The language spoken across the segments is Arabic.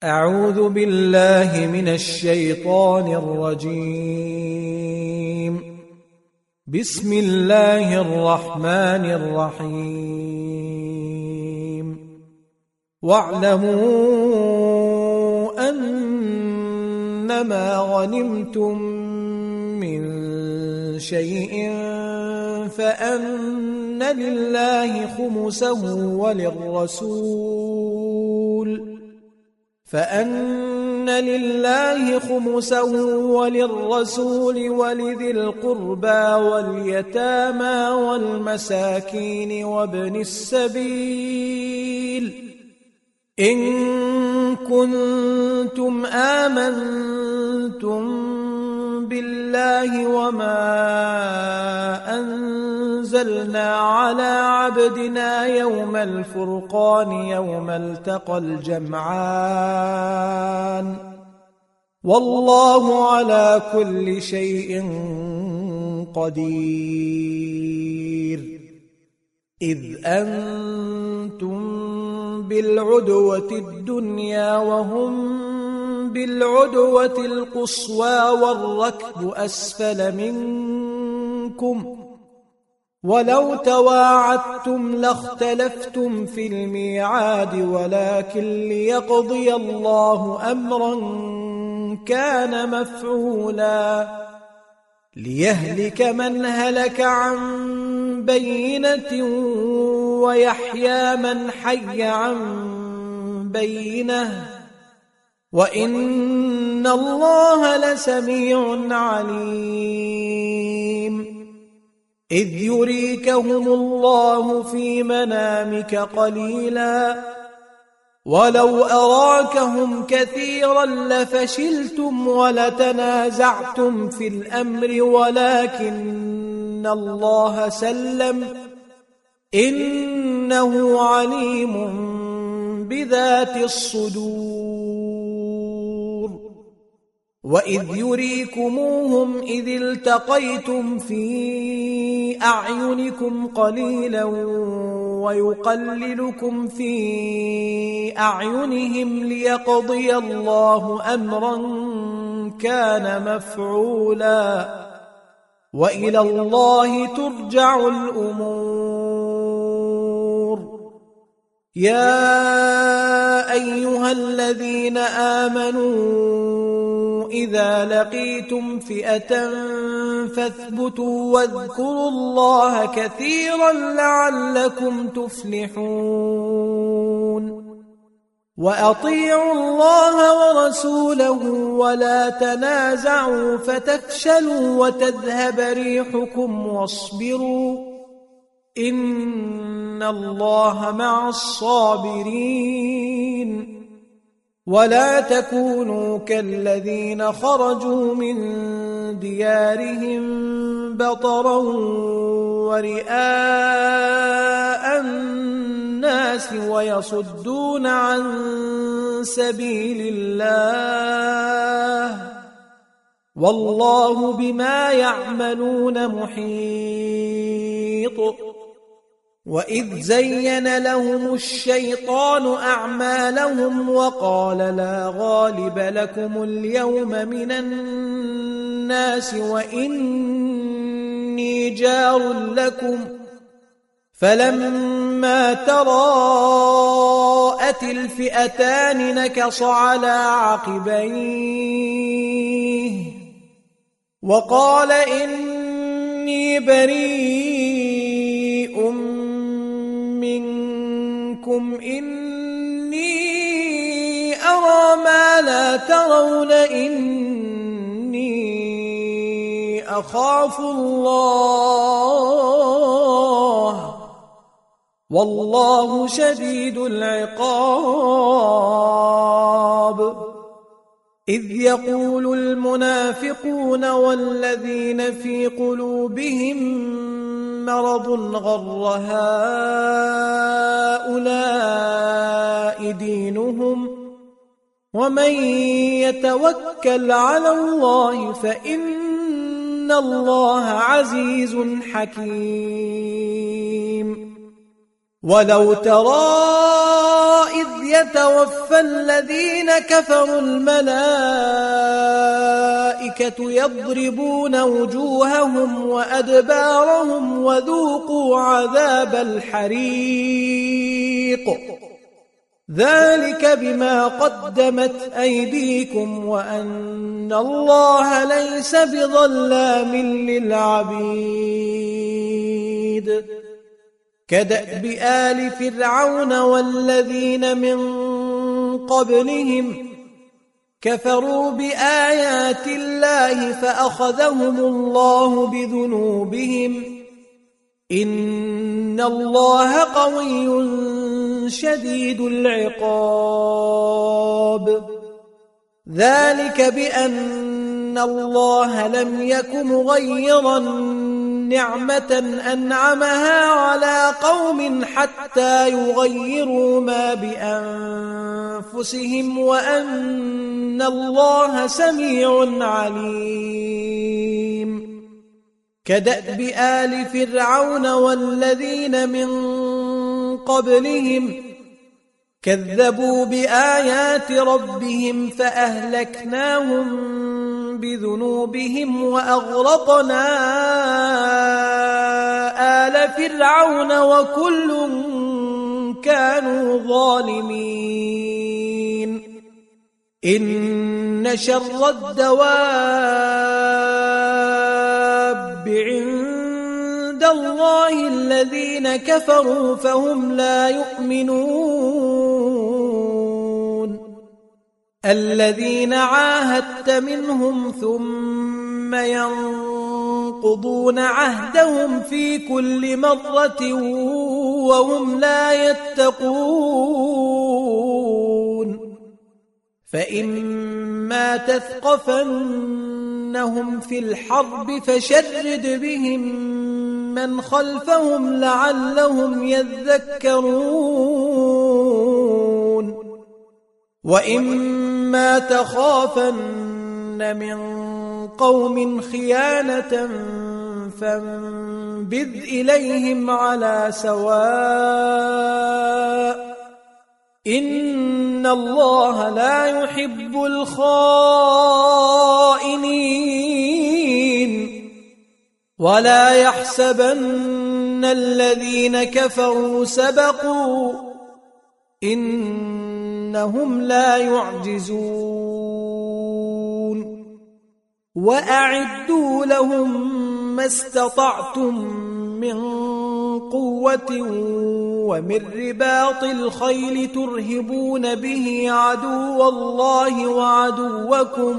أعوذ بالله من الشيطان الرجيم. بسم الله الرحمن الرحيم. واعلموا أنما غنمتم من شيء فأن لله خمسه وللرسول ولذي القربى واليتامى والمساكين وابن السبيل إن كنتم آمنتم بالله وما أنزلنا على عبدنا يوم الفرقان يوم التقى الجمعان والله على كل شيء قدير. إذ أنتم بالعدوة الدنيا وهم بالعدوة القصوى والركب أسفل منكم ولو تواعدتم لاختلفتم في الميعاد ولكن ليقضي الله أمرا كان مفعولا ليهلك من هلك عن بينة ويحيى من حي عن بينة وإن الله لسميع عليم. إذ يريكهم الله في منامك قليلا ولو أراكهم كثيرا لفشلتم ولتنازعتم في الأمر ولكن الله سلم إنه عليم بذات الصدور. وإذ يريكموهم إذ التقيتم في أعينكم قليلا ويقللكم في أعينهم ليقضي الله أمرا كان مفعولا وإلى الله ترجع الأمور. يا أيها الذين آمنوا إذا لقيتم فئة فاثبتوا واذكروا الله كثيرا لعلكم تفلحون. وأطيعوا الله ورسوله ولا تنازعوا فتفشلوا وتذهب ريحكم واصبروا إن الله مع الصابرين. ولا تكونوا كالذين خرجوا من ديارهم بطرا ورئاء الناس ويصدون عن سبيل الله والله بما يعملون محيط. وإذ زين لهم الشيطان أعمالهم وقال لا غالب لكم اليوم من الناس وإني جار لكم فلما تراءت الفئتان نكص على عقبيه وقال إني بريء منكم إني أرى ما لا ترون إني أخاف الله والله شديد العقاب. إذ يقول المنافقون والذين في قلوبهم مرض غر هؤلاء دينهم ومن يتوكل على الله فإن الله عزيز حكيم. ولو ترى إذ يتوفى الذين كفروا الملائكة يضربون وجوههم وأدبارهم وذوقوا عذاب الحريق ذلك بما قدمت أيديكم وأن الله ليس بظلام للعبيد كدأب آل فرعون والذين من قبلهم كفروا بآيات الله فأخذهم الله بذنوبهم إن الله قوي شديد العقاب ذلك بأن الله لم يك مغيرا نعمة أنعمها على قوم حتى يغيروا ما بأنفسهم وأن الله سميع عليم كدأب آل فرعون والذين من قبلهم كذبوا بآيات ربهم فأهلكناهم بذنوبهم وأغرقنا آل فرعون وكل كانوا ظالمين إن شر الدواب عند الله الذين كفروا فهم لا يؤمنون الذين عاهدت منهم ثم ينقضون عهدهم في كل مرة وهم لا يتقون فإما تثقفنهم في الحرب فشرد بهم من خلفهم لعلهم يذكرون وإما تخافن من قوم خيانة فانبذ إليهم على سواء إن الله لا يحب الخائنين ولا يحسبن الذين كفروا سبقوا إنهم لا يعجزون وأعدوا لهم ما استطعتم من قوة ومن رباط الخيل ترهبون به عدو الله وعدوكم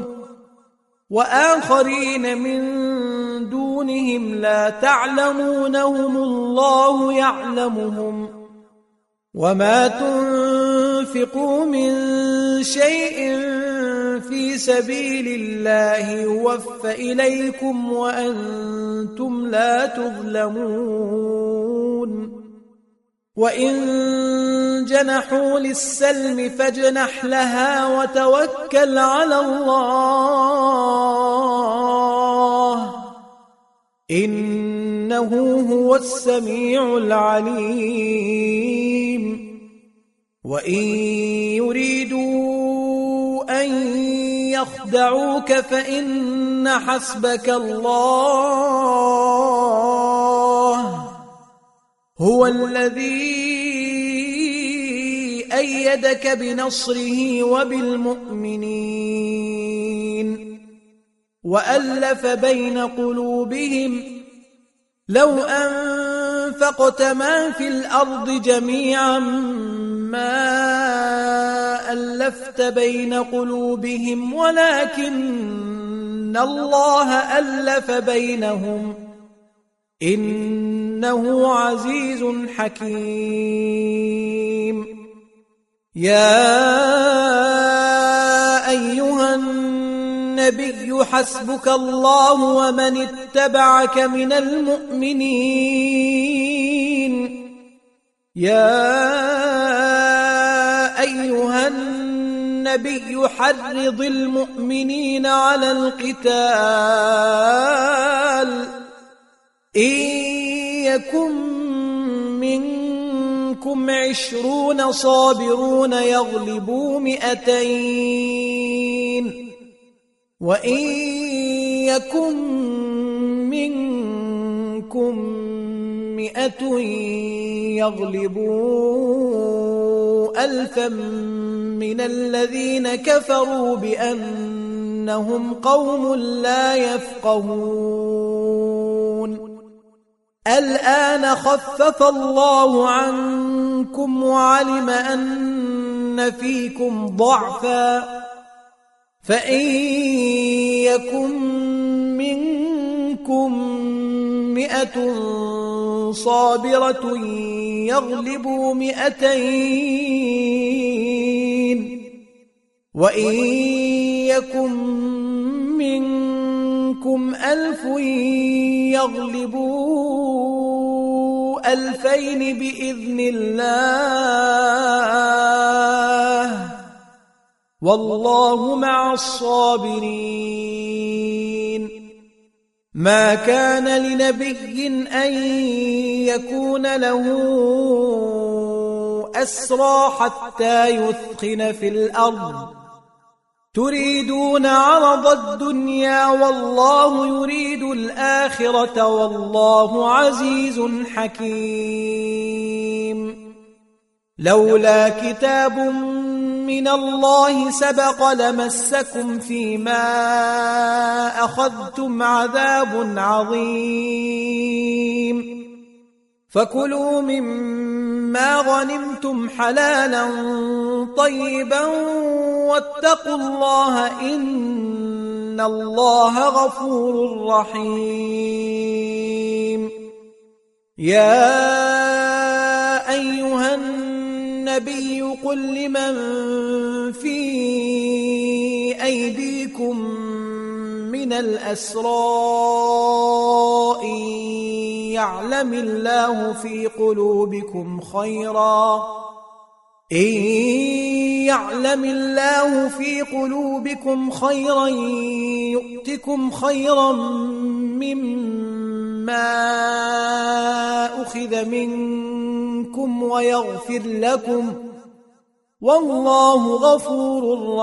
وآخرين من دونهم لا تعلمونهم الله يعلمهم وما تنفقوا من شيء في سبيل الله يوفى إليكم وأنتم لا تظلمون وإن جنحوا للسلم فاجنح لها وتوكل على الله إنه هو السميع العليم وإن يريدوا أن يخدعوك فإن حسبك الله هو الذي أيدك بنصره وبالمؤمنين وألف بين قلوبهم لو أنفقت ما في الأرض جميعا ما ألفت بين قلوبهم ولكن الله ألف بينهم إنه عزيز حكيم يا أيها النبي حسبك الله ومن اتبعك من المؤمنين يا أيها النبي حرض المؤمنين على القتال إن يكن منكم منكم 20 صابرون يغلبوا 200 وإن يكن منكم 100 يغلبوا 1000 من الذين كفروا بأنهم قوم لا يفقهون الآن خفف الله عنكم وعلم أن فيكم ضعفا فإن يكن منكم 100 صابرة يغلبوا 200 وإن يكن منكم 1000 يغلبوا 2000 بإذن الله والله مع الصابرين ما كان لنبي أن يكون له أسرى حتى يثخن في الأرض تريدون عرض الدنيا والله يريد الآخرة والله عزيز حكيم لولا كتاب من الله سبق لمسكم فيما أخذتم عذاب عظيم فكلوا مما غنمتم حلالا طيبا واتقوا الله إن الله غفور رحيم يا أيها النبي قل لمن في أيديكم من الأسرى إن يعلم الله في قلوبكم خيرا يؤتكم خيرا مما أخذ منكم ويغفر لكم والله غفور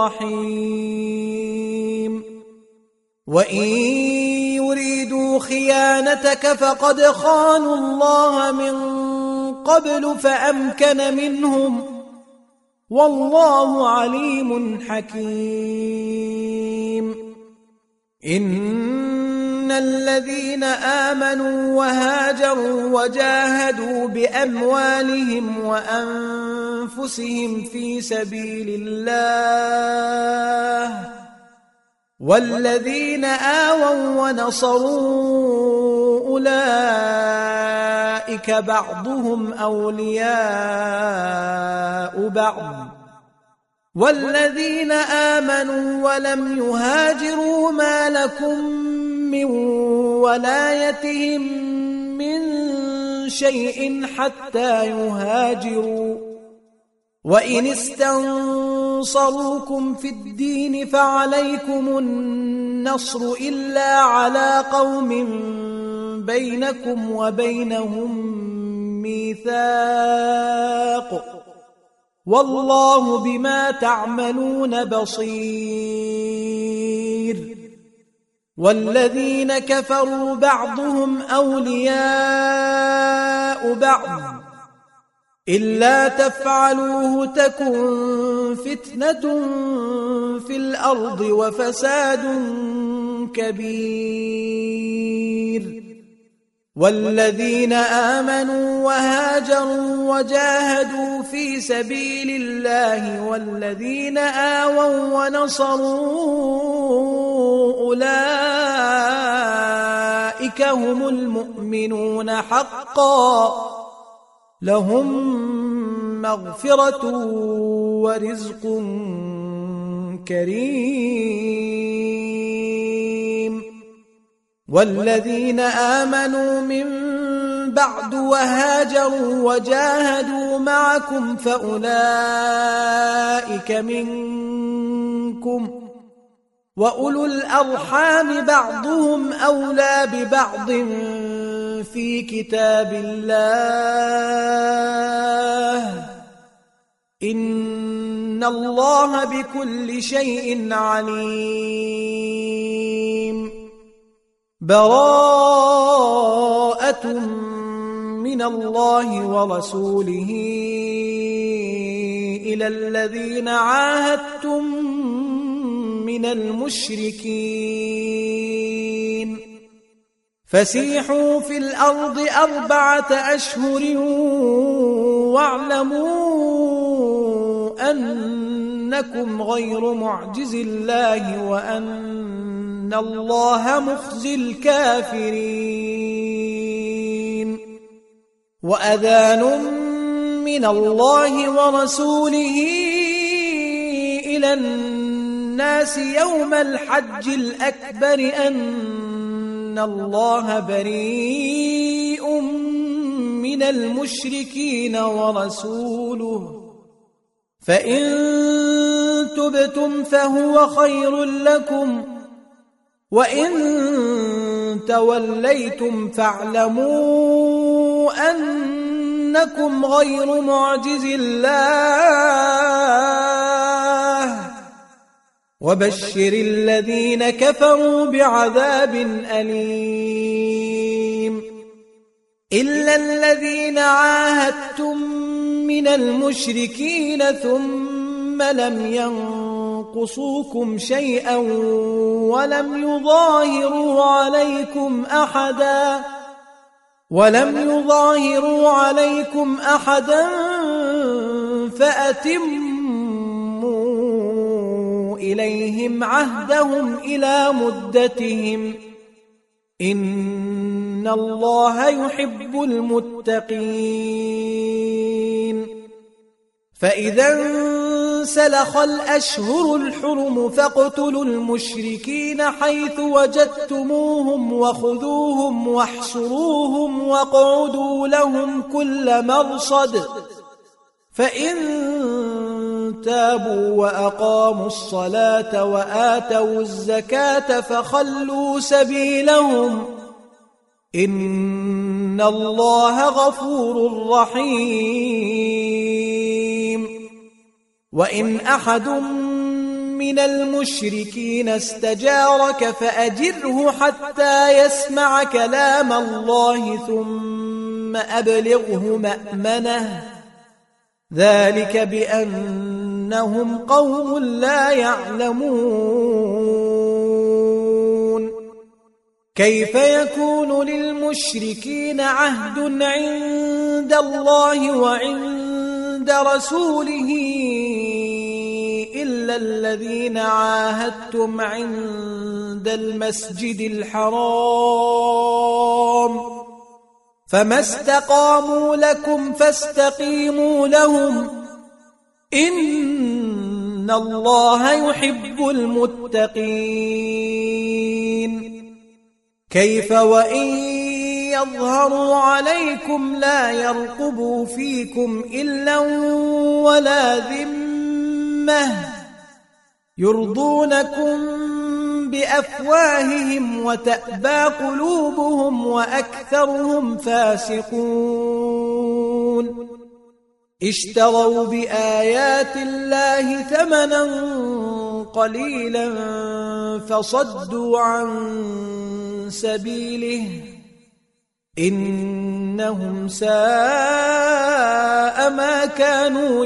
رحيم وإن يريدوا خيانتك فقد خانوا الله من قبل فأمكن منهم والله عليم حكيم إن الذين آمنوا وهاجروا وجاهدوا بأموالهم وأنفسهم في سبيل الله والذين آووا ونصروا أولئك بعضهم أولياء بعض والذين آمنوا ولم يهاجروا ما لكم من ولايتهم من شيء حتى يهاجروا وإن استنصروكم في الدين فعليكم النصر إلا على قوم بينكم وبينهم ميثاق والله بما تعملون بصير والذين كفروا بعضهم أولياء بعض إلا تفعلوه تكن فتنة في الأرض وفساد كبير والذين آمنوا وهاجروا وجاهدوا في سبيل الله والذين آووا ونصروا أولئك هم المؤمنون حقا لهم مغفرة ورزق كريم والذين آمنوا من بعد وهاجروا وجاهدوا معكم فأولئك منكم وأولو الأرحام بعضهم أولى ببعض في كتاب الله إن الله بكل شيء عليم براءة من الله ورسوله إلى الذين عاهدتم من المشركين فسيحوا في الأرض 4 أشهر واعلموا أنكم غير معجز الله وأن الله مخزي الكافرين وأذان من الله ورسوله إلى الناس يوم الحج الأكبر أن الله بريء من المشركين ورسوله فإن تبتم فهو خير لكم وإن توليتم فاعلموا أنكم غير معجز الله وبشر الذين كفروا بعذاب أليم إلا الذين عاهدتم من المشركين ثم لم ينقصوكم شيئا ولم يظاهروا عليكم أحدا فأتموا إليهم عهدهم إلى مدتهم إن الله يحب المتقين فإذا انسلخ الأشهر الحرم فاقتلوا المشركين حيث وجدتموهم وخذوهم واحصروهم واقعدوا لهم كل مرصد فإن تابوا وأقاموا الصلاة وآتوا الزكاة فخلوا سبيلهم إن الله غفور رحيم وإن أحد من المشركين استجارك فأجره حتى يسمع كلام الله ثم أبلغه مأمنه ذلك بأنهم قوم لا يعلمون كيف يكون للمشركين عهد عند الله وعند رسوله إلا الذين عاهدتم عند المسجد الحرام فما استقاموا لكم فاستقيموا لهم إن الله يحب المتقين كيف وإن يظهروا عليكم لا يرقبوا فيكم إلا ولا ذمة يرضونكم بأفواههم وتأبى قلوبهم وأكثرهم فاسقون اشتروا بآيات الله ثمنا قليلا فصدوا عن سبيله إنهم ساء ما كانوا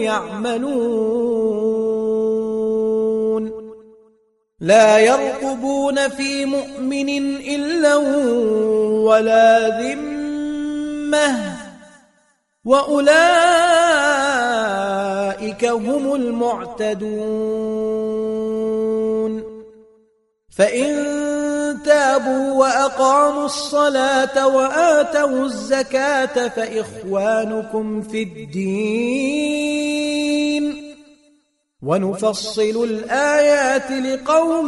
يعملون لا يرقبون في مؤمن إلا ولا ذمة وأولئك هم المعتدون فإن تابوا وأقاموا الصلاة وآتوا الزكاة فإخوانكم في الدين ونفصل الآيات لقوم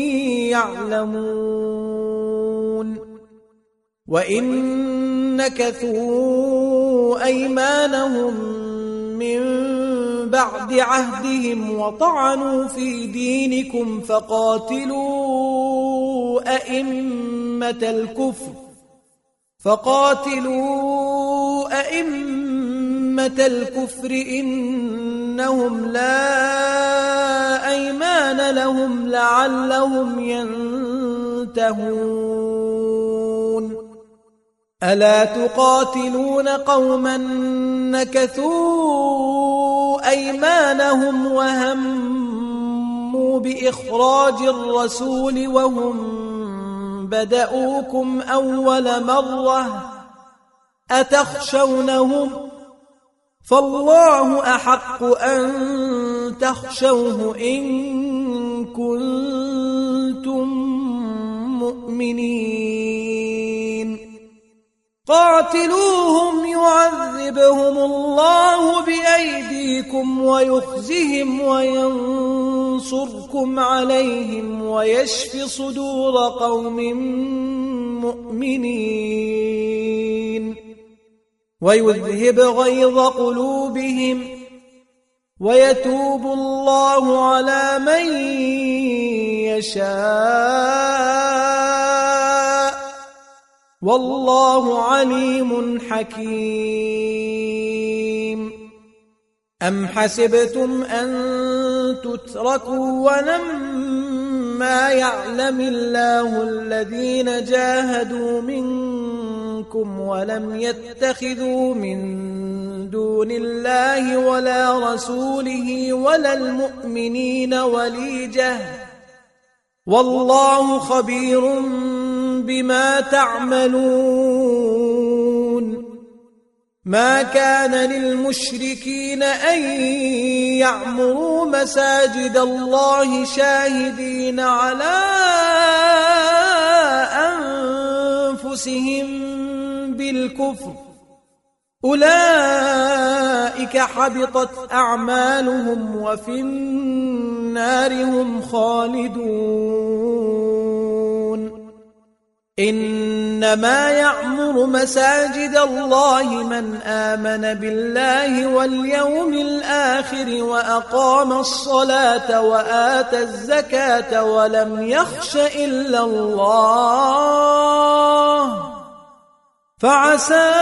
يعلمون وإن نكثوا أيمانهم من بعد عهدهم وطعنوا في دينكم فقاتلوا أئمة الكفر فقاتلوا أئمة الكفر إنهم لا أيمان لهم لعلهم ينتهون ألا تقاتلون قوما نكثوا أيمانهم وهموا بإخراج الرسول وهم بدأوكم أول مرة أتخشونهم فالله أحق أن تخشوه إن كنتم مؤمنين قاتلوهم يعذبهم الله بأيديكم ويخزهم وينصركم عليهم ويشف صدور قوم مؤمنين ويذهب غيظ قلوبهم ويتوب الله على من يشاء والله عليم حكيم أم حسبتم أن تتركوا ولما يعلم الله الذين جاهدوا منكم ولم يتخذوا من دون الله ولا رسوله ولا المؤمنين وليجة والله خبير بما تعملون ما كان للمشركين أن يعمروا مساجد الله شاهدين على أنفسهم بالكفر أولئك حبطت أعمالهم وفي النار هم خالدون إنما يعمر مساجد الله من آمن بالله واليوم الآخر وأقام الصلاة وآتى الزكاة ولم يخش إلا الله فعسى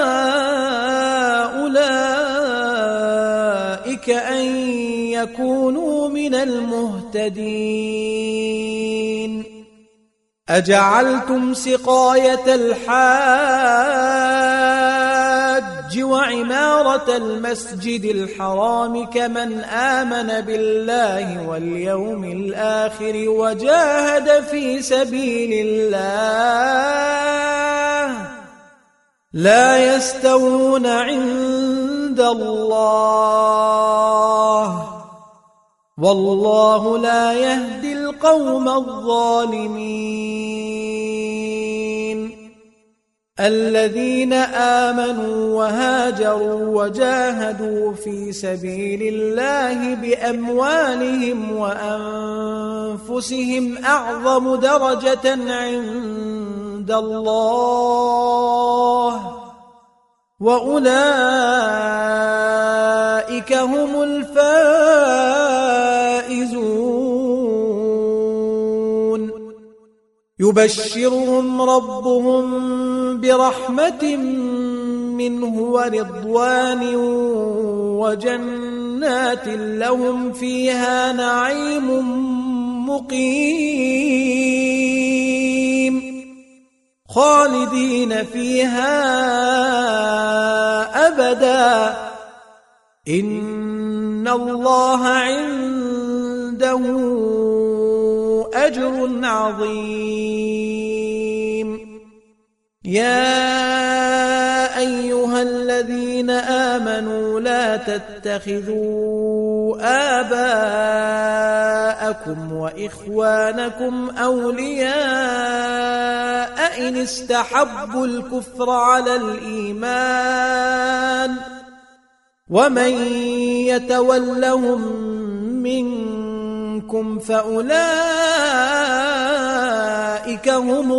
أولئك أن يكونوا من المهتدين أجعلتم سقاية الحاج وعمارة المسجد الحرام كمن آمن بالله واليوم الآخر وجاهد في سبيل الله لا يستوون عند الله والله لا يهدي القوم الظالمين الذين آمنوا وهاجروا وجاهدوا في سبيل الله بأموالهم وأنفسهم أعظم درجة عند الله وأولئك هم الفائزون يبشرهم ربهم برحمة منه ورضوان وجنات لهم فيها نعيم مقيم خالدين فيها أبدا إن الله عنده أجر عظيم يا أيها الذين آمنوا لا تتخذوا آباءكم وإخوانكم أولياء إن استحبوا الكفر على الإيمان ومن يتولهم منكم فأولئك هم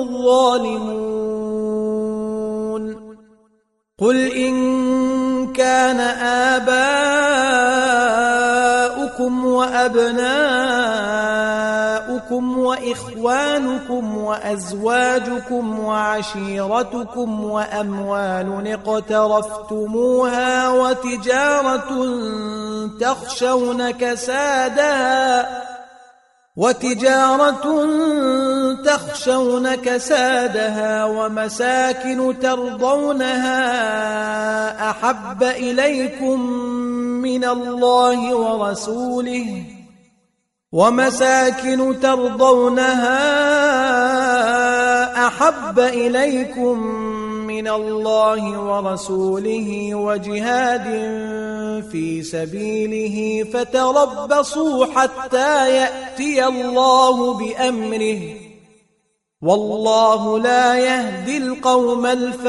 الظالمون قل إن كان آباؤكم وأبناؤكم آباؤكم وإخوانكم وأزواجكم وعشيرتكم وأموال اقترفتموها وتجارة تخشون كسادها ومساكن ترضونها أحب إليكم من الله ورسوله وجهاد في سبيله فتربصوا حتى يأتي الله بأمره والله لا يهدي القوم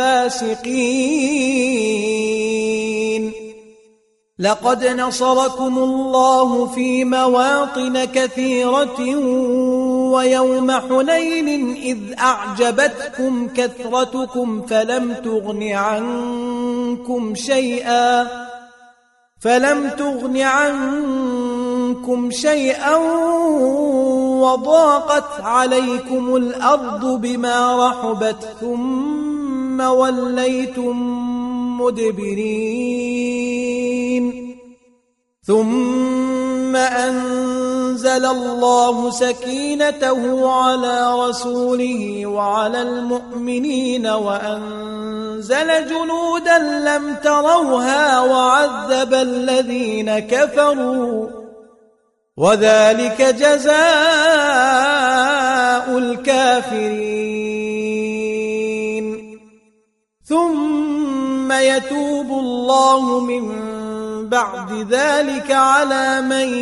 الفاسقين. لقد نصركم الله في مواطن كثيرة ويوم حنين إذ أعجبتكم كثرتكم فلم تغن عنكم شيئا وضاقت عليكم الأرض بما رحبت ثم وليتم مدبرين. ثم أنزل الله سكينته على رسوله وعلى المؤمنين وأنزل جنودا لم تروها وعذب الذين كفروا وذلك جزاء الكافرين. ثم يتوب الله من بعد ذلك على من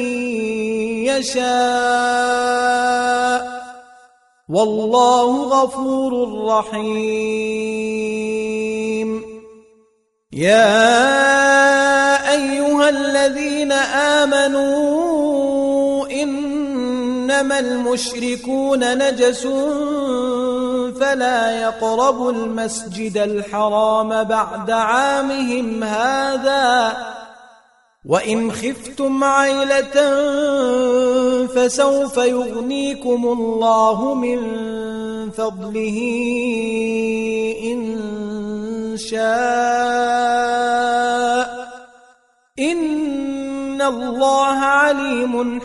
يشاء والله غفور رحيم. يا أيها الذين آمنوا إنما المشركون نجس فلا يقربوا المسجد الحرام بعد عامهم هذا وإن خفتم عيلة فسوف يغنيكم الله من فضله إن شاء إن الله عليم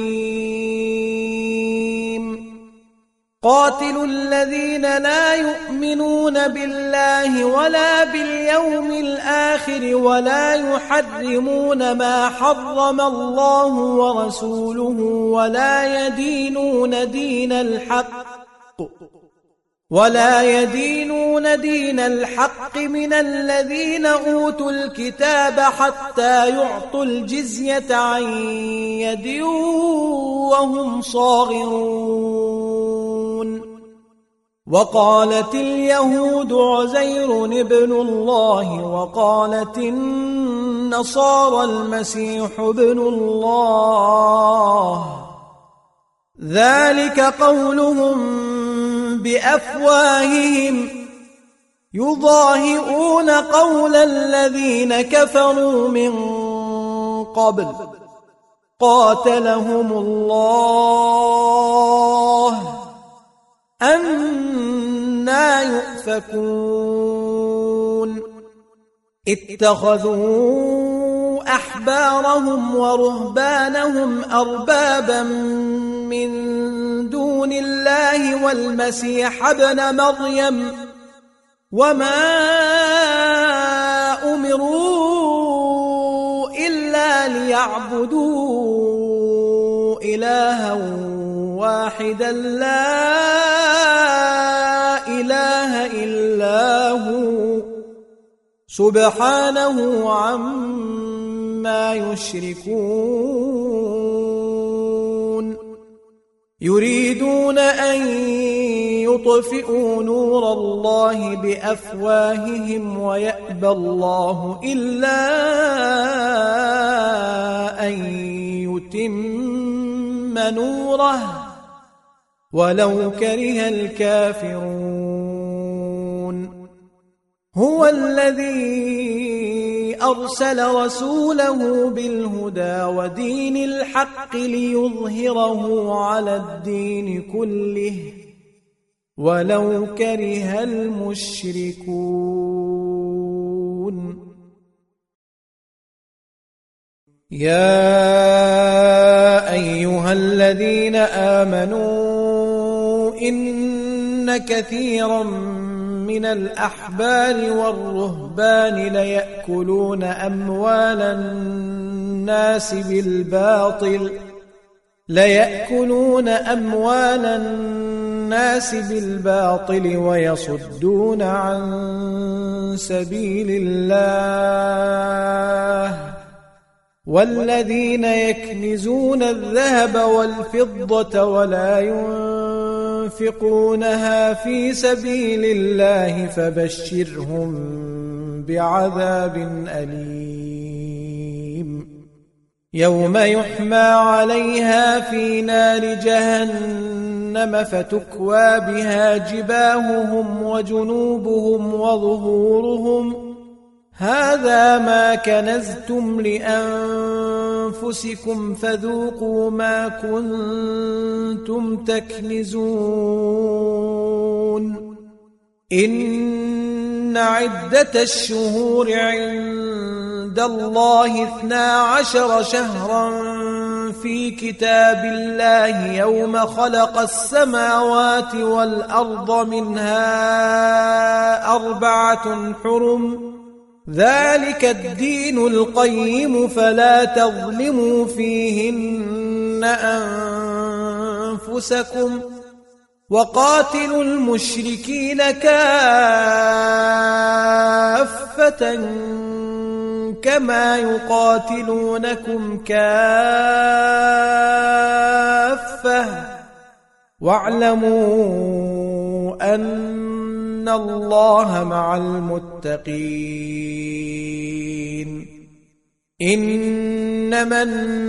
حكيم. قاتلوا الذين لا يؤمنون بالله ولا باليوم الآخر ولا يحرمون ما حرم الله ورسوله ولا يدينون دين الحق من الذين أوتوا الكتاب حتى يعطوا الجزية عن يد وهم صاغرون. وقالت اليهود عزير ابن الله وقالت النصارى المسيح ابن الله ذلك قولهم بأفواههم يضاهئون قول الذين كفروا من قبل قاتلهم الله أنى يؤفكون. اتخذوا أحبارهم ورهبانهم أربابا من دون الله والمسيح ابن مريم وما أمروا إلا ليعبدوا إلها واحدا لا إله إلا هو سبحانه عما يشركون. يريدون أن يطفئوا نور الله بأفواههم ويأبى الله إلا أن يتم نوره ولو كره الكافرون. هو الذي أرسل رسوله بالهدى ودين الحق ليظهره على الدين كله ولو كره المشركون. يا أيها الذين آمنوا إن كثيرا من الأحبار والرهبان ليأكلون أموال الناس بالباطل ويصدون عن سبيل الله والذين يكنزون الذهب والفضة ولا ينفقونها في سبيل الله فبشرهم بعذاب أليم يوم يحمى عليها في نار جهنم فتكوى بها جباههم وجنوبهم وظهورهم هذا ما كنزتم لأنفسكم فذوقوا ما كنتم تكنزون. إن عدة الشهور عند الله 12 شهرا في كتاب الله يوم خلق السماوات والأرض منها 4 حرم ذلك الدين القيم فلا تظلموا فيهن أنفسكم وقاتلوا المشركين كافة كما يقاتلونكم كافة واعلموا أن الله مع المتقين. إنما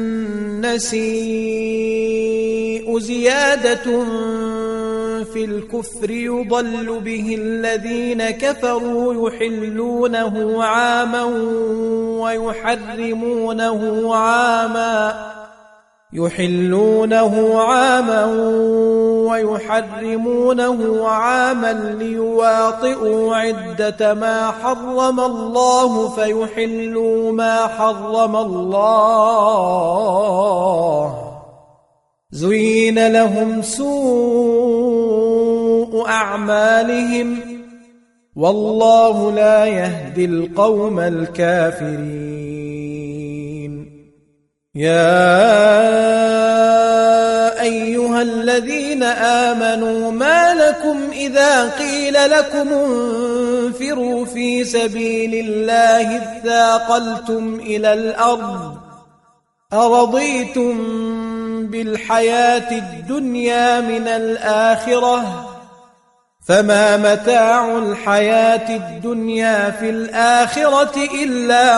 النسيء زيادة في الكفر يضل به الذين كفروا يحلونه عاما ويحرمونه عاما ليواطئوا عدة ما حرم الله فيحلوا ما حرم الله. زين لهم سوء أعمالهم والله لا يهدي القوم الكافرين. يا أيها الذين آمنوا ما لكم إذا قيل لكم انفروا في سبيل الله اثاقلتم إلى الأرض أرضيتم بالحياة الدنيا من الآخرة فما متاع الحياة الدنيا في الآخرة إلا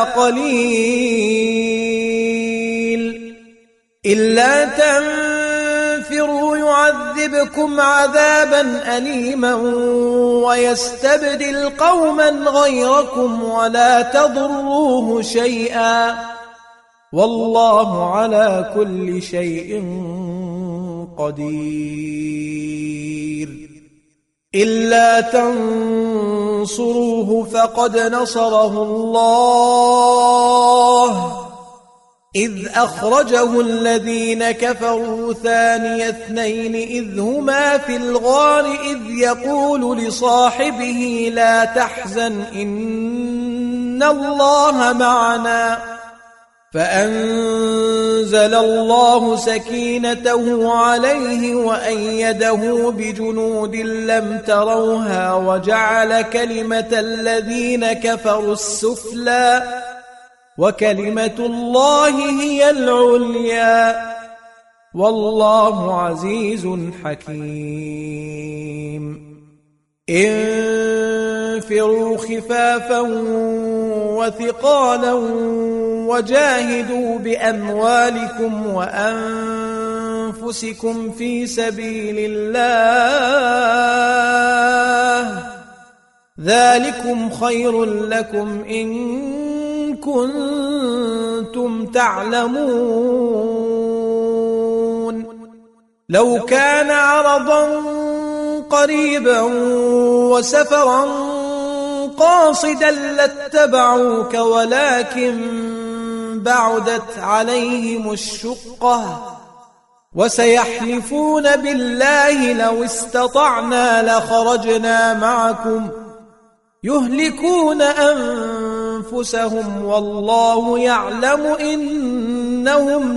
قليل. إلا تنفروا يعذبكم عذابا أليما ويستبدل قوما غيركم ولا تضروه شيئا والله على كل شيء قدير. إلا تنصروه فقد نصره الله إذ أخرجه الذين كفروا ثاني اثنين إذ هما في الغار إذ يقول لصاحبه لا تحزن إن الله معنا فأنزل الله سكينته عليه وأيده بجنود لم تروها وجعل كلمة الذين كفروا السفلى وكلمة الله هي العليا والله عزيز حكيم. انفروا خفافا وثقالا وجاهدوا بأموالكم وأنفسكم في سبيل الله ذلكم خير لكم إن كنتم تعلمون. لو كان عرضا قريبا وسفرا قاصدا لاتبعوك ولكن بعدت عليهم الشقة وسيحلفون بالله لو استطعنا لخرجنا معكم يهلكون أنفسهم والله يعلم إنهم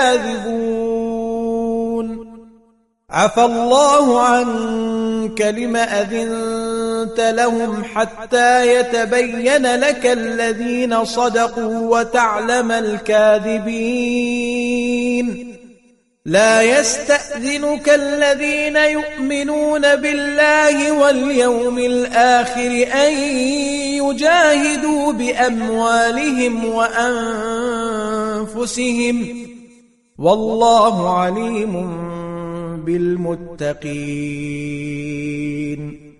لكاذبون. عفى الله عنك لم أذنت لهم حتى يتبين لك الذين صدقوا وتعلم الكاذبين. لا يستأذنك الذين يؤمنون بالله واليوم الآخر أن يجاهدوا بأموالهم وأنفسهم والله عليم بالمتقين.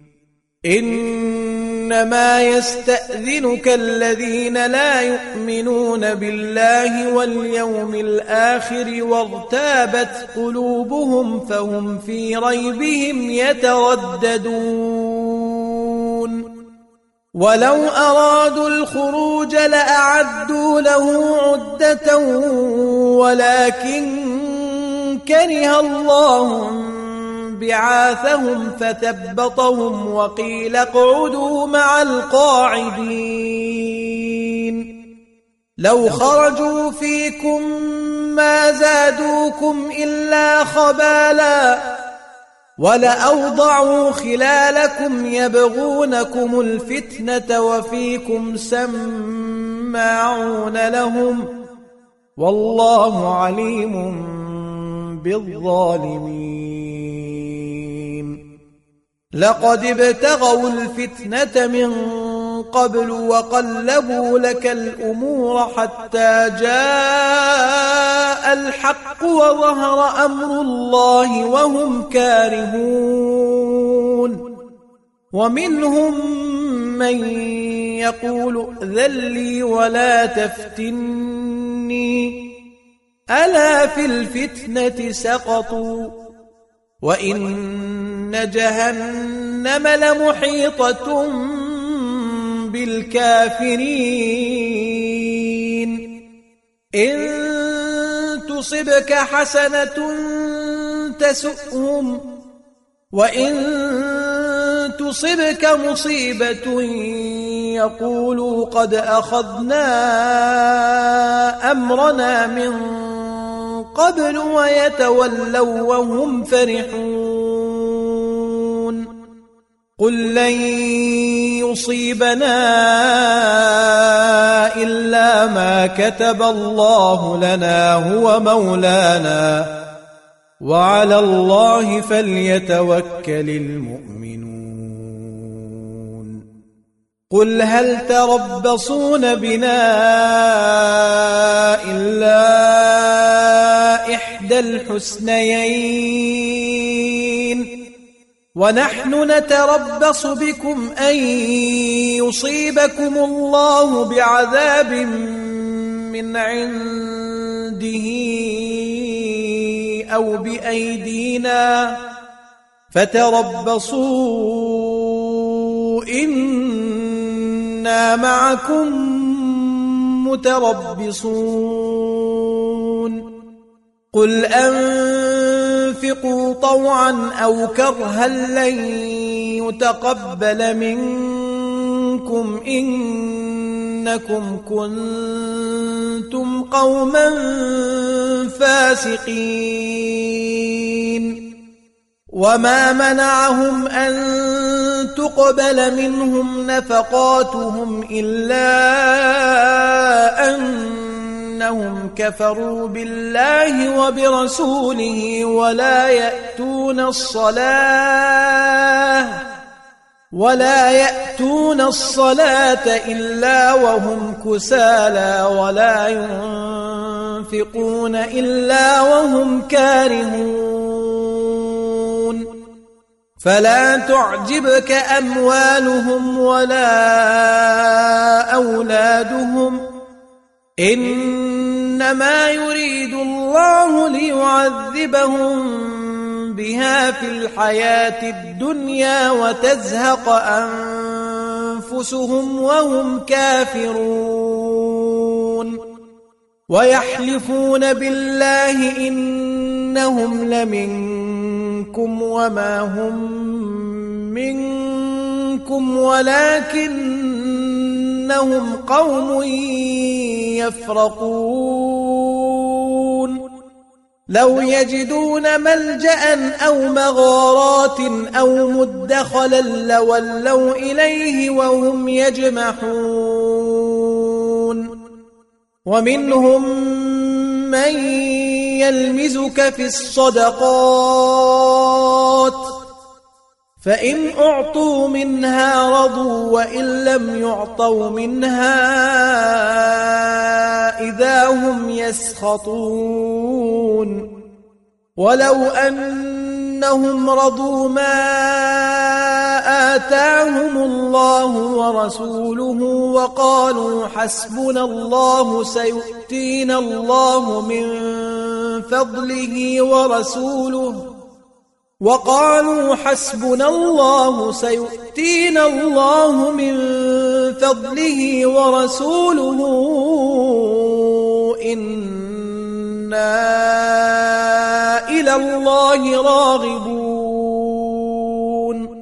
إنما يستأذنك الذين لا يؤمنون بالله واليوم الآخر وارتابت قلوبهم فهم في ريبهم يترددون. ولو أرادوا الخروج لأعدوا له عدة ولكن كره الله بعاثهم فثبطهم وقيل اقعدوا مع القاعدين. لو خرجوا فيكم ما زادوكم إلا خبالا ولأوضعوا خلالكم يبغونكم الفتنة وفيكم سماعون لهم والله عليم بالظالمين. لقد ابتغوا الفتنة من قبل وقلبوا لك الأمور حتى جاء الحق وظهر أمر الله وهم كارهون. ومنهم من يقول ائذن لي ولا تفتني ألا في الفتنة سقطوا وإن جهنم لمحيطة بالكافرين. إن تصبك حسنة تسؤهم وإن تصبك مصيبة يقولوا قد أخذنا أمرنا من قبل ويتولوا وهم فرحون. قل لن يصيبنا إلا ما كتب الله لنا هو مولانا وعلى الله فليتوكل المؤمنون. قل هل تربصون بنا إلا إحدى الحسنيين ونحن نتربص بكم أن يصيبكم الله بعذاب من عنده أو بأيدينا فتربصوا إنا معكم متربصون. قل أنفقوا طوعا أو كرها لن يتقبل منكم إنكم كنتم قوما فاسقين. وما منعهم أن تقبل منهم نفقاتهم إلا أنهم كفروا بالله وبرسوله ولا يأتون الصلاة إلا وهم كسالى ولا ينفقون إلا وهم كارهون. فلا تعجبك أموالهم ولا أولادهم إنما يريد الله ليعذبهم بها في الحياة الدنيا وتزهق أنفسهم وهم كافرون ويحلفون بالله إنهم لمنكم وما هم منكم ولكنهم قوم يفرقون لو يجدون ملجأ أو مغارات أو مدخلا لولوا إليه وهم يجمحون ومنهم من يلمزك في الصدقات فإن أعطوا منها رضوا وإن لم يعطوا منها إذا هم يسخطون ولو أنهم رضوا ما آتاهم الله ورسوله وقالوا حسبنا الله سيؤتينا الله من فضله ورسوله إنا إلى الله راغبون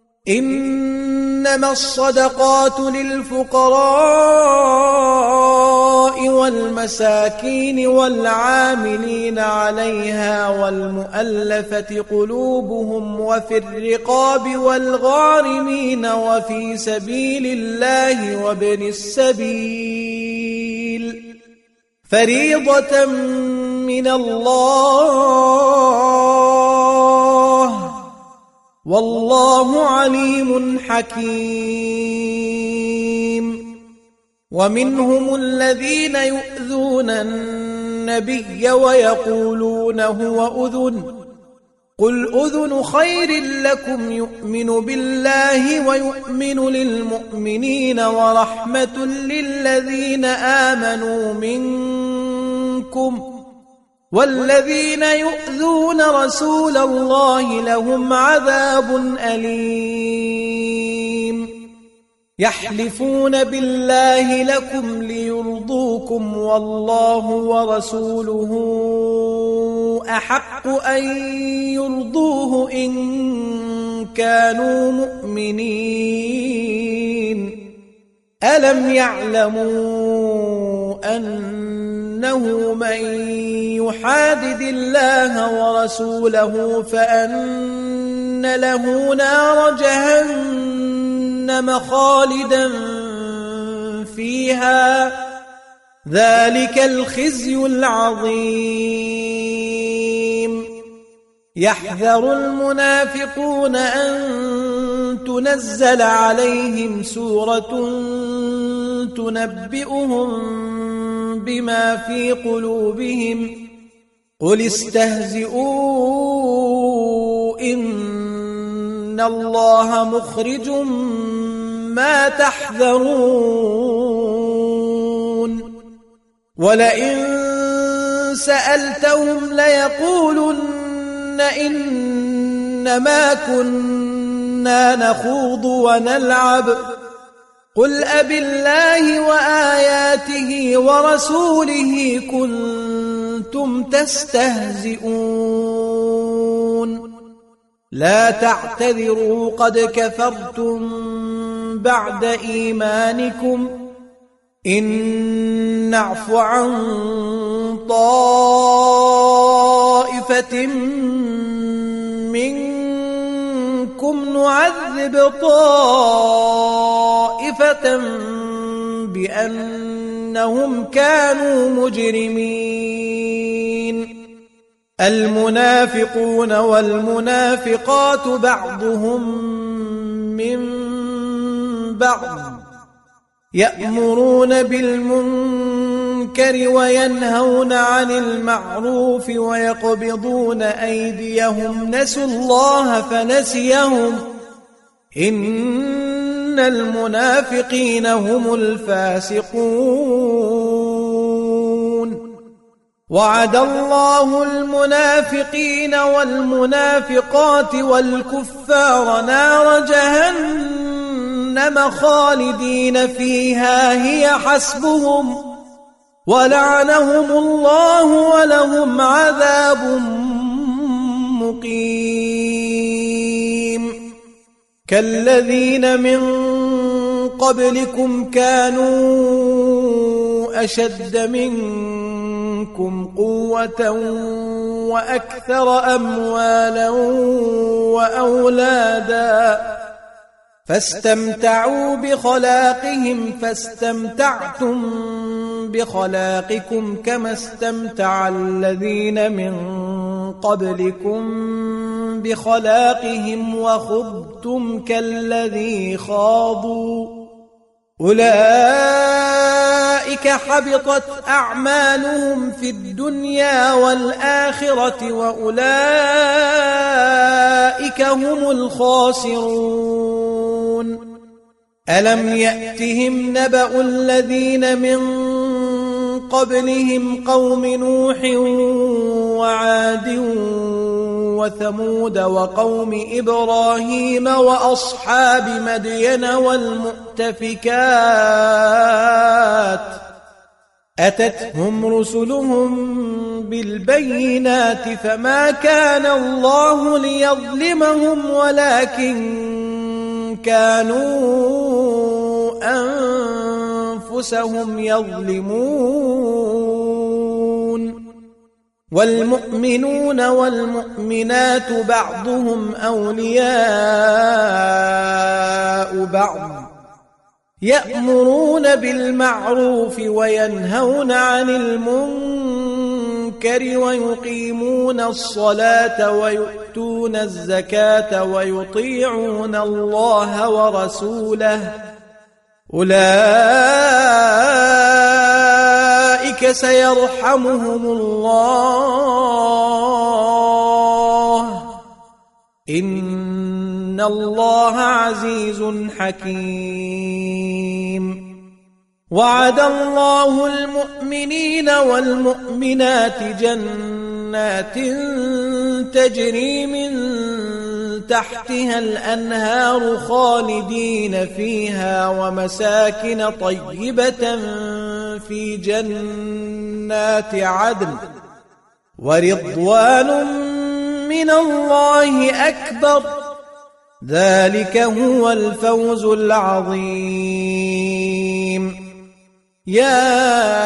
إنما الصدقات للفقراء والمساكين والعاملين عليها والمؤلفة قلوبهم وفي الرقاب والغارمين وفي سبيل الله وابن السبيل فريضة من الله والله عليم حكيم ومنهم الذين يؤذون النبي ويقولون هو أذن قل أذن خير لكم يؤمن بالله ويؤمن للمؤمنين ورحمة للذين آمنوا منكم والذين يؤذون رسول الله لهم عذاب أليم يحلفون بالله لكم ليرضوكم والله ورسوله أحق أن يرضوه إن كانوا مؤمنين ألم يعلموا أنه من يحادد الله ورسوله فأن له نار جهنم خالدا فيها ذلك الخزي العظيم يحذر المنافقون أن تنزل عليهم سورة تنبئهم بما في قلوبهم قل استهزئوا إن الله مخرج ما تحذرون ولئن سألتهم ليقولن إنما كنا نخوض ونلعب قل أبالله وآياته ورسوله كنتم تستهزئون لا تعتذروا قد كفرتم بعد إيمانكم إن نعف عن طائفة منكم نعذب طائفة بأنهم كانوا مجرمين المنافقون والمنافقات بعضهم من بعض يأمرون بالمنكر وينهون عن المعروف ويقبضون أيديهم نسوا الله فنسيهم إن المنافقين هم الفاسقون وعد الله المنافقين والمنافقات والكفار نار جهنم خالدين فيها هي حسبهم ولعنهم الله ولهم عذاب مقيم كالذين من قبلكم كانوا أشد منكم قوة وأكثر أموالا وأولادا فاستمتعوا بخلاقهم فاستمتعتم بخلاقكم كما استمتع الذين من قبلكم بخلاقهم وخضتم كالذي خاضوا أولئك حبطت أعمالهم في الدنيا والآخرة وأولئك هم الخاسرون ألم يأتهم نبأ الذين من قبلهم قوم نوح وعاد وثمود وقوم إبراهيم وأصحاب مدين والمؤتفكات أتتهم رسلهم بالبينات فما كان الله ليظلمهم ولكن كانوا أنفسهم يظلمون والمؤمنون والمؤمنات بعضهم أولياء بعض يأمرون بالمعروف وينهون عن المنكر ويقيمون الصلاة ويؤتون الزكاة ويطيعون الله ورسوله أولئك سيرحمهم الله إن الله عزيز حكيم وعد الله المؤمنين والمؤمنات جنات تجري من تحتها الأنهار خالدين فيها ومساكن طيبة في جنات عدن ورضوان من الله أكبر ذلك هو الفوز العظيم يا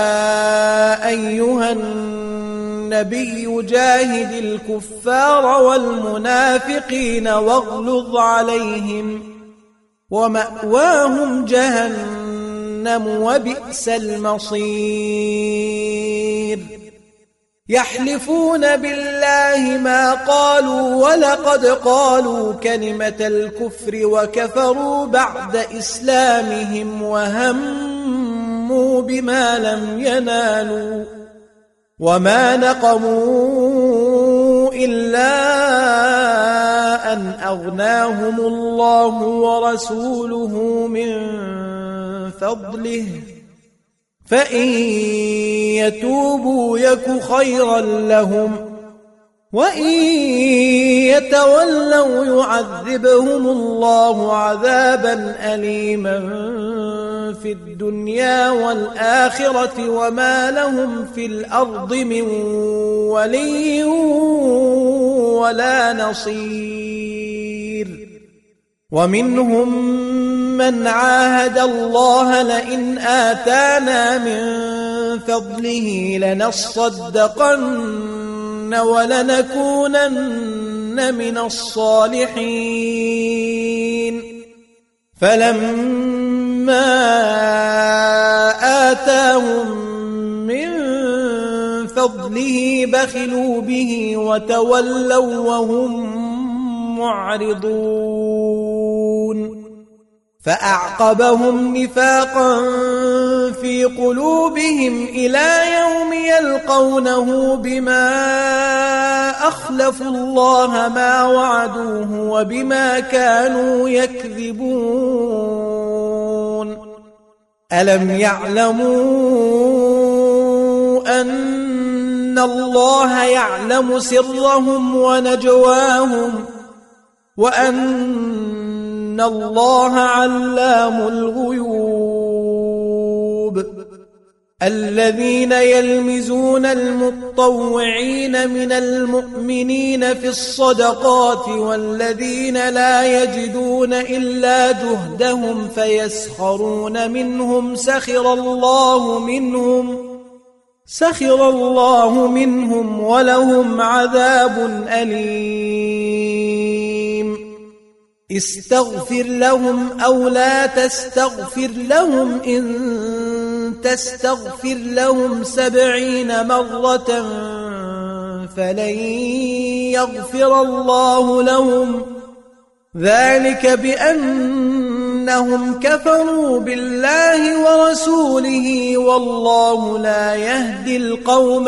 أيها النبي جاهد الكفار والمنافقين واغلظ عليهم ومأواهم جهنم وبئس المصير يحلفون بالله ما قالوا ولقد قالوا كلمة الكفر وكفروا بعد إسلامهم وهموا بما لم ينالوا وما نقموا إلا أن أغناهم الله ورسوله من فضله فإن يتوبوا يك خيرا لهم وإن يتولوا يعذبهم الله عذابا أليما في الدنيا والآخرة وما لهم في الأرض من ولي ولا نصير ومنهم من عاهد الله لئن آتانا من فضله لنصدقن ولنكونن من الصالحين فلما آتاهم من فضله بخلوا به وتولوا وهم معرضون فأعقبهم نفاقا في قلوبهم إلى يوم يلقونه بما أخلفوا الله ما وعدوه وبما كانوا يكذبون ألم يعلموا أن إن الله يعلم سرهم ونجواهم وأن الله علام الغيوب الذين يلمزون المطوعين من المؤمنين في الصدقات والذين لا يجدون إلا جهدهم فيسخرون منهم سخر الله منهم ولهم عذاب أليم استغفر لهم أو لا تستغفر لهم إن تستغفر لهم 70 مرة فلن يغفر الله لهم ذلك بأنهم كفروا بالله ورسوله والله لا يهدي القوم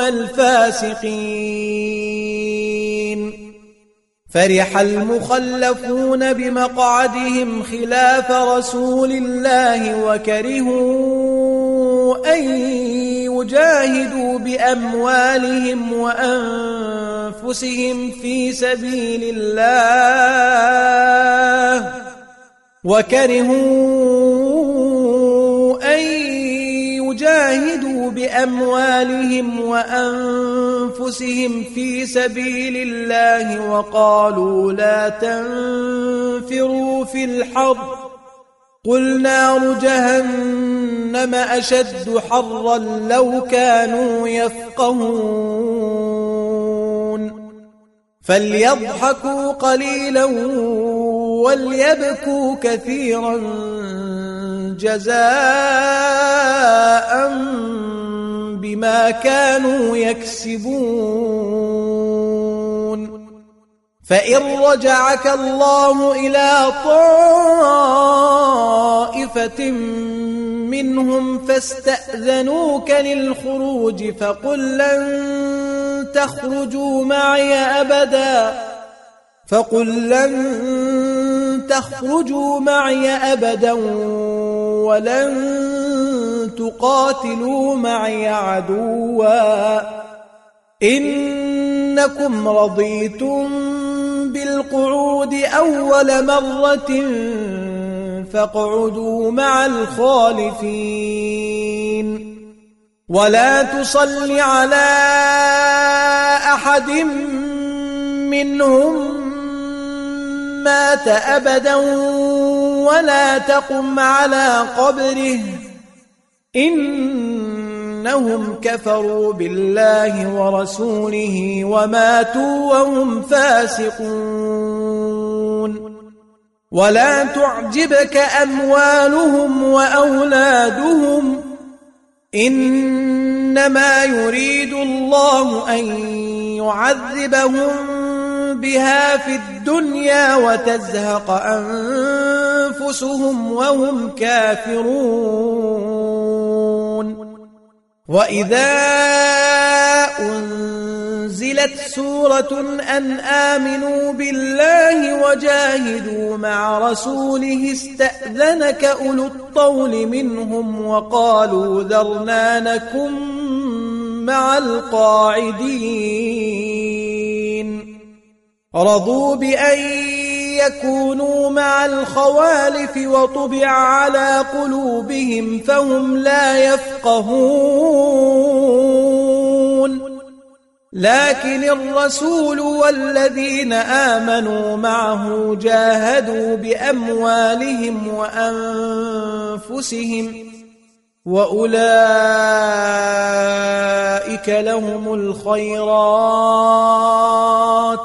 الفاسقين فرح المخلفون بمقعدهم خلاف رسول الله وكرهوا أن يجاهدوا بأموالهم وأنفسهم في سبيل الله وقالوا لا تنفروا في الحر قل نار جهنم أشد حرا لو كانوا يفقهون فليضحكوا قليلا وليبكوا كثيرا جزاء بما كانوا يكسبون فإن رجعك الله إلى طائفة منهم فاستأذنوك للخروج فقل لن تخرجوا معي أبدا ولن تقاتلوا معي عدوا إنكم رضيتم بالقعود أول مرة فاقعدوا مع الخالفين ولا تصل على أحد منهم مات أبدا ولا تقم على قبره إنهم كفروا بالله ورسوله وماتوا وهم فاسقون ولا تعجبك أموالهم وأولادهم إنما يريد الله أن يعذبهم بها في الدنيا وتزهق أنفسهم وهم كافرون وإذا أنزلت سورة أن آمنوا بالله وجاهدوا مع رسوله استأذنك أولو الطول منهم وقالوا ذرنا نكن مع القاعدين رضوا بأن يكونوا مع الخوالف وطبع على قلوبهم فهم لا يفقهون لكن الرسول والذين آمنوا معه جاهدوا بأموالهم وأنفسهم وأولئك لهم الخيرات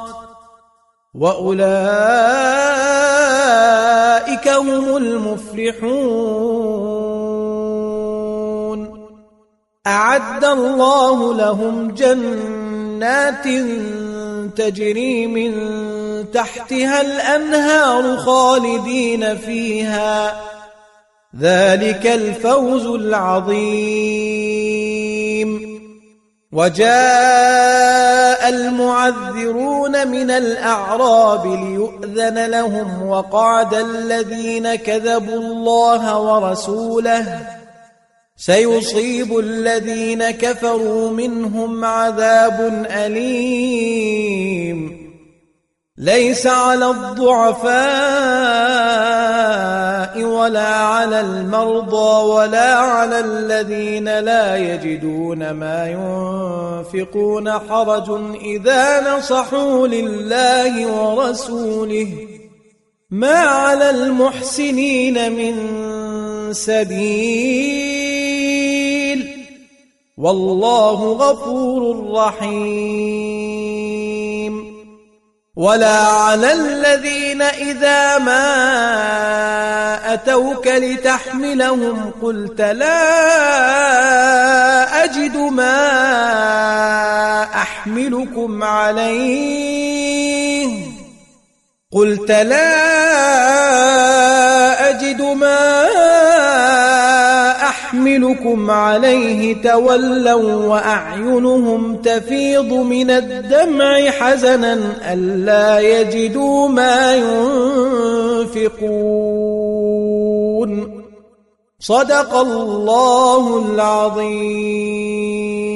وأولئك هم المفلحون أعد الله لهم جنات تجري من تحتها الأنهار خالدين فيها ذلك الفوز العظيم وجاء المعذرون من الأعراب ليؤذن لهم وقعد الذين كذبوا الله ورسوله سيصيب الذين كفروا منهم عذاب أليم ليس على الضعفاء ولا على المرضى ولا على الذين لا يجدون ما ينفقون حرج إذا نصحوا لله ورسوله ما على المحسنين من سبيل والله غفور رحيم ولا على الذين إذا ما أتوك لتحملهم قلت لا أجد ما أحملكم عليه تولوا وأعينهم تفيض من الدمع حزنا ألا يجدوا ما ينفقون صدق الله العظيم.